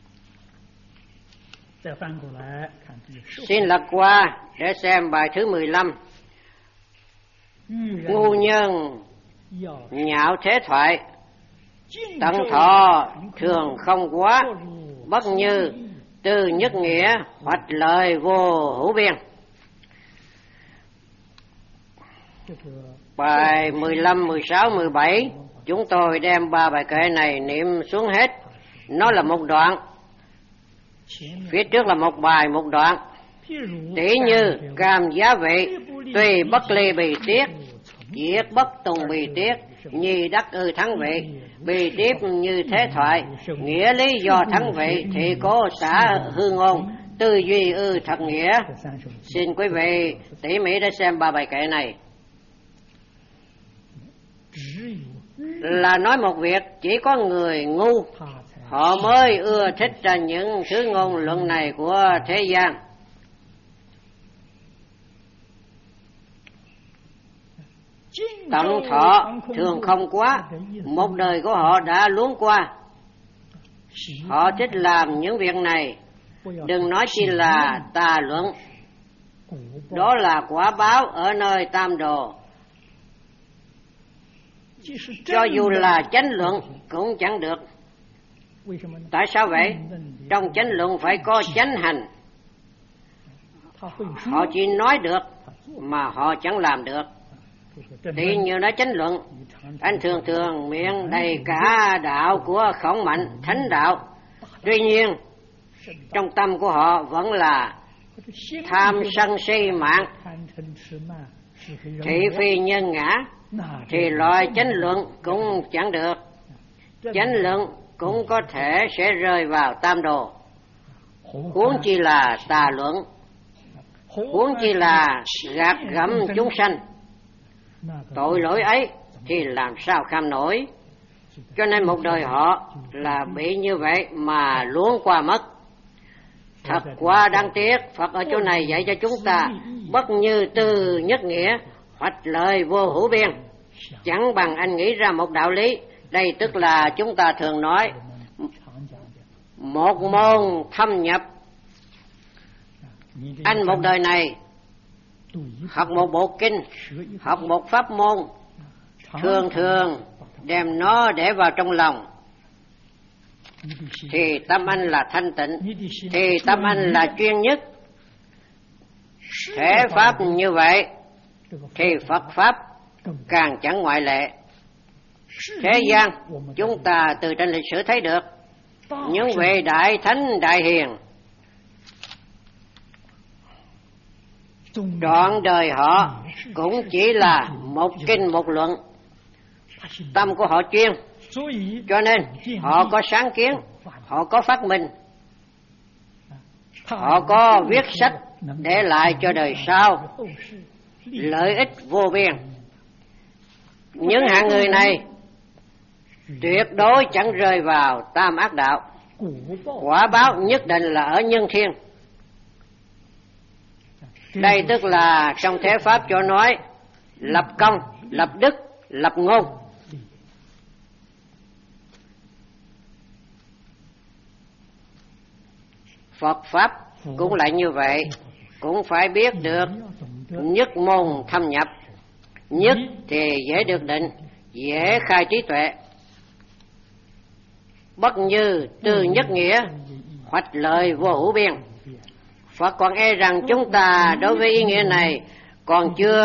Xin lật qua để xem bài thứ 15. Ngu nhân nhạo thế thoại, tận thọ thường không quá, bất như từ nhất nghĩa, hoạch lời vô hữu biên. Bài 15, 16, 17 Chúng tôi đem 3 bài kệ này niệm xuống hết. Nó là một đoạn, phía trước là một bài một đoạn. Tỷ như cam giá vị, tuy bất ly bì tiết, diệt bất tùng bì tiết, nhi đắc ư thắng vị, bì tiếp như thế thoại, nghĩa lý do thắng vị, thì cố xả hư ngôn, tư duy ư thật nghĩa. Xin quý vị tỉ mỉ để xem 3 bài kệ này. Là nói một việc, chỉ có người ngu họ mới ưa thích ra những thứ ngôn luận này của thế gian. Tận thọ thường không quá, một đời của họ đã luống qua. Họ thích làm những việc này, đừng nói chi là tà luận. Đó là quả báo ở nơi tam đồ. Cho dù là chánh luận cũng chẳng được. Tại sao vậy? Trong chánh luận phải có chánh hành. Họ chỉ nói được mà họ chẳng làm được. Thì như nói chánh luận, anh thường miệng đầy cả đạo của khổng mạnh, thánh đạo. Tuy nhiên trong tâm của họ vẫn là tham sân si mạng, thị phi nhân ngã. Thì loại chánh luận cũng chẳng được. Chánh luận cũng có thể sẽ rơi vào tam đồ. Huống chi là tà luận, huống chi là gạt gẫm chúng sanh. Tội lỗi ấy thì làm sao kham nổi. Cho nên một đời họ là bị như vậy mà luống qua mất. Thật quá đáng tiếc. Phật ở chỗ này dạy cho chúng ta bất như tư nhất nghĩa, hoạch lợi vô hữu biên. Chẳng bằng anh nghĩ ra một đạo lý. Đây tức là chúng ta thường nói một môn thâm nhập. Anh một đời này học một bộ kinh, học một pháp môn, thường đem nó để vào trong lòng, thì tâm anh là thanh tịnh, thì tâm anh là chuyên nhất. Thể pháp như vậy thì Phật pháp càng chẳng ngoại lệ. Thế gian chúng ta từ trên lịch sử thấy được những vị đại thánh đại hiền, trọn đời họ cũng chỉ là một kinh một luận. Tâm của họ chuyên, cho nên họ có sáng kiến, họ có phát minh, họ có viết sách để lại cho đời sau, lợi ích vô biên. Những hạng người này tuyệt đối chẳng rơi vào tam ác đạo. Quả báo nhất định là ở nhân thiên. Đây tức là trong thế pháp cho nói lập công, lập đức, lập ngôn. Phật pháp cũng lại như vậy, cũng phải biết được nhất môn thâm nhập. Nhất thì dễ được định, dễ khai trí tuệ. Bất như tư nhất nghĩa, hoạch lợi vô hữu biên. Phật còn e rằng chúng ta đối với ý nghĩa này còn chưa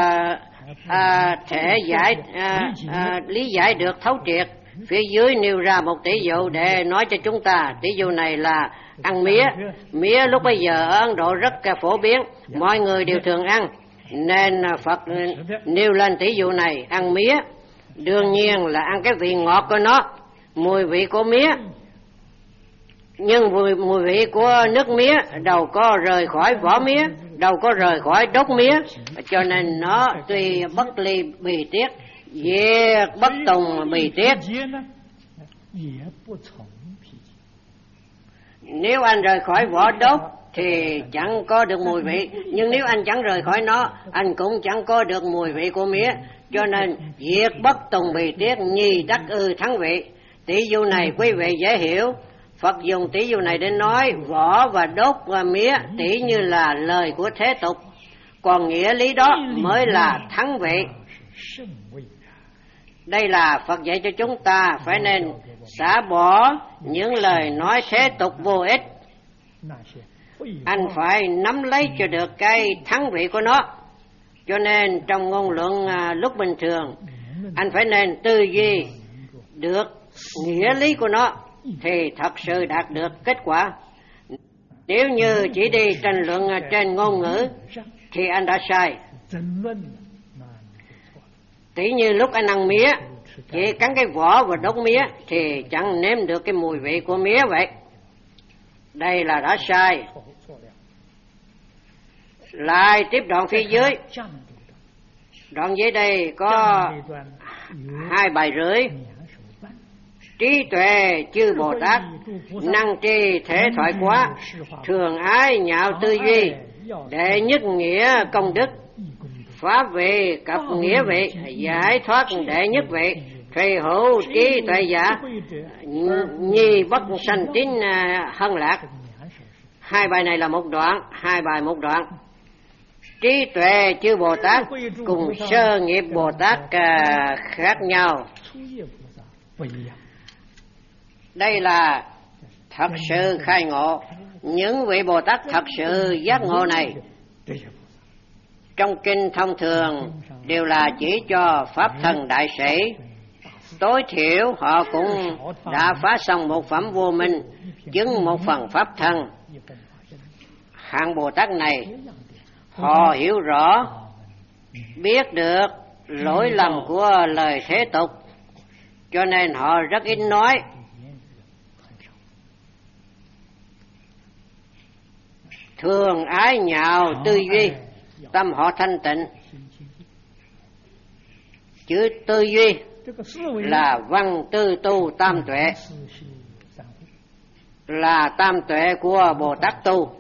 thể lý giải được thấu triệt. Phía dưới nêu ra một tỷ dụ để nói cho chúng ta. Tỷ dụ này là ăn mía. Mía lúc bây giờ ở Ấn Độ rất phổ biến, mọi người đều thường ăn, nên Phật nêu lên tỷ dụ này. Ăn mía đương nhiên là ăn cái vị ngọt của nó, mùi vị của mía. Nhưng mùi vị của nước mía đâu có rời khỏi vỏ mía, đâu có rời khỏi đốt mía. Cho nên nó tuy bất ly bì tiết, diệt bất tùng bì tiết. Nếu anh rời khỏi vỏ đốt thì chẳng có được mùi vị, nhưng nếu anh chẳng rời khỏi nó, anh cũng chẳng có được mùi vị của mía. Cho nên diệt bất tùng bì tiết, nhi đắc ư thắng vị. Tỷ dụ này quý vị dễ hiểu. Phật dùng tỷ dụ này để nói vỏ và đốt và mía tỷ như là lời của thế tục, còn nghĩa lý đó mới là thắng vị. Đây là Phật dạy cho chúng ta phải nên xả bỏ những lời nói thế tục vô ích. Anh phải nắm lấy cho được cái thắng vị của nó. Cho nên trong ngôn luận lúc bình thường, anh phải nên tư duy được nghĩa lý của nó thì thật sự đạt được kết quả. Nếu như chỉ đi tranh luận trên ngôn ngữ thì anh đã sai. Tỷ như lúc anh ăn mía, chỉ cắn cái vỏ và đốt mía thì chẳng nếm được cái mùi vị của mía vậy. Đây là đã sai. Lại tiếp đoạn phía dưới. Đoạn dưới đây có 2 bài rưỡi. Trí tuệ chư Bồ Tát, năng tri thể thoại quá, thường ái nhạo tư duy, đệ nhất nghĩa công đức, pháp vị cập nghĩa vị, giải thoát đệ nhất vị, thùy hữu trí tuệ giả, nhi bất sanh tín hân lạc. 2 bài này là một đoạn, 2 bài một đoạn. Trí tuệ chư Bồ Tát cùng sơ nghiệp Bồ Tát khác nhau. Đây là thật sự khai ngộ. Những vị Bồ Tát thật sự giác ngộ này trong kinh thông thường đều là chỉ cho pháp thần đại sĩ. Tối thiểu họ cũng đã phá xong một phẩm vô minh, chứng một phần pháp thân. Hạng Bồ Tát này họ hiểu rõ, biết được lỗi lầm của lời thế tục, cho nên họ rất ít nói. Thường ái nhạo tư duy, tâm họ thanh tịnh. Chữ tư duy là văn tư tu tam tuệ, là tam tuệ của Bồ Tát tu.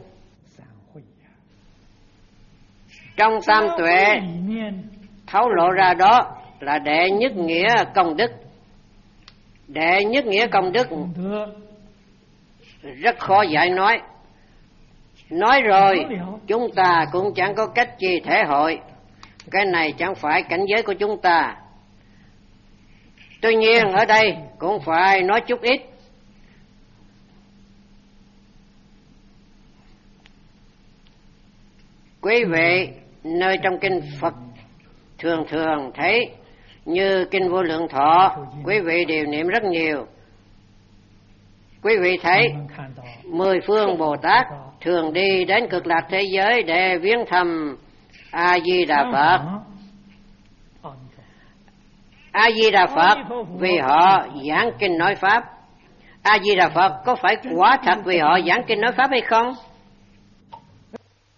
Trong tam tuệ thấu lộ ra đó là đệ nhất nghĩa công đức. Đệ nhất nghĩa công đức rất khó giải nói. Nói rồi chúng ta cũng chẳng có cách gì thể hội. Cái này chẳng phải cảnh giới của chúng ta. Tuy nhiên ở đây cũng phải nói chút ít. Quý vị nơi trong kinh Phật thường thường thấy như kinh Vô Lượng Thọ, quý vị đều niệm rất nhiều. Quý vị thấy 10 phương Bồ Tát thường đi đến cực lạc thế giới để viếng thăm A Di Đà Phật. A Di Đà Phật vì họ giảng kinh nói pháp. A Di Đà Phật có phải quả thật vì họ giảng kinh nói pháp hay không?